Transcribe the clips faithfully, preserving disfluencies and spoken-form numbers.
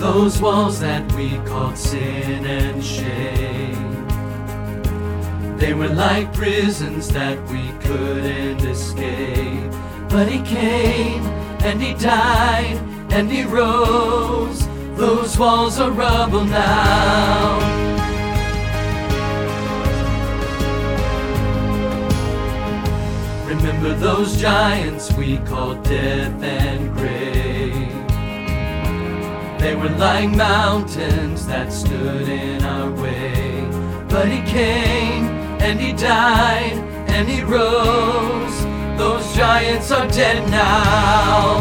those walls that we called sin and shame. They were like prisons that we couldn't escape. But he came and he died and he rose. Those walls are rubble now. Remember those giants we called death and grave. They were like mountains that stood in our way. But he came and he died and he rose. Those giants are dead now.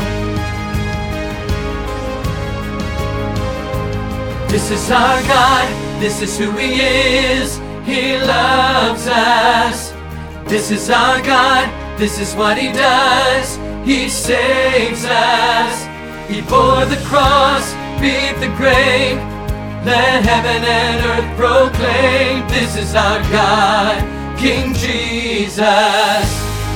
This is our God, this is who he is. He loves us. This is our God, this is what he does. He saves us. He bore the cross, beat the grave. Let heaven and earth proclaim. This is our God, King Jesus.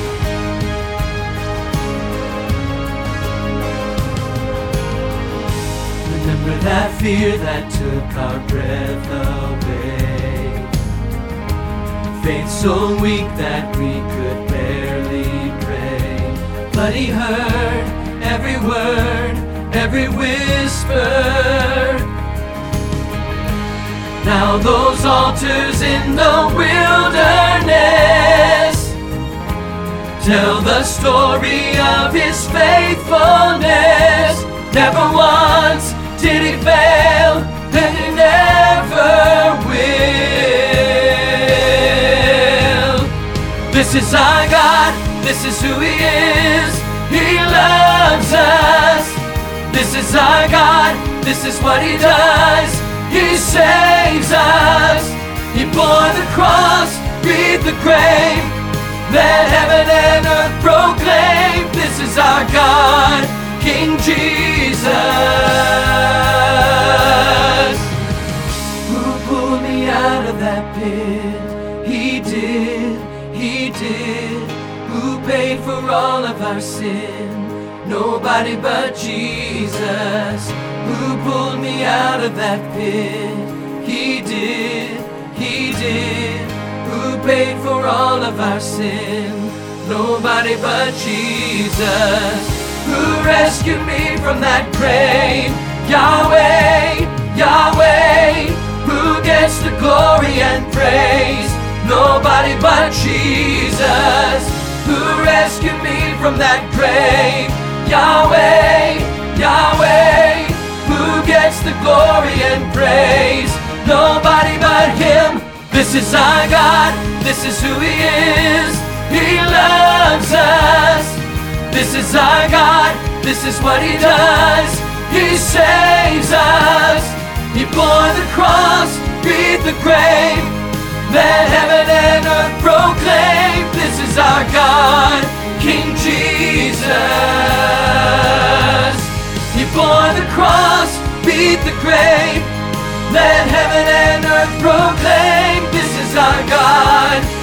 Remember that fear that took our breath away. Faith so weak that we could barely pray. But he heard every word, every whisper. Now those altars in the wilderness tell the story of his faithfulness. Never once did he fail, and he never will. This is our God, this is who he is. He loves us. This is our God, this is what he does. He saves us. He bore the cross, beat the grave. Let heaven and earth proclaim. This is our God, King Jesus. Who pulled me out of that pit? He did, he did. Who paid for all of our sin? Nobody but Jesus. Who pulled me out of that pit? He did, he did. Who paid for all of our sin? Nobody but Jesus. Who rescued me from that grave? Yahweh, Yahweh. Who gets the glory and praise? Nobody but Jesus. Who rescued me from that grave? Yahweh, Yahweh. Who gets the glory and praise? Nobody but him. This is our God, this is who he is. He loves us. This is our God, this is what he does. He saves us. He bore the cross, beat the grave. Let heaven and earth proclaim. This is our God, King Jesus. He bore the cross, beat the grave. Let heaven and earth proclaim. This is our God,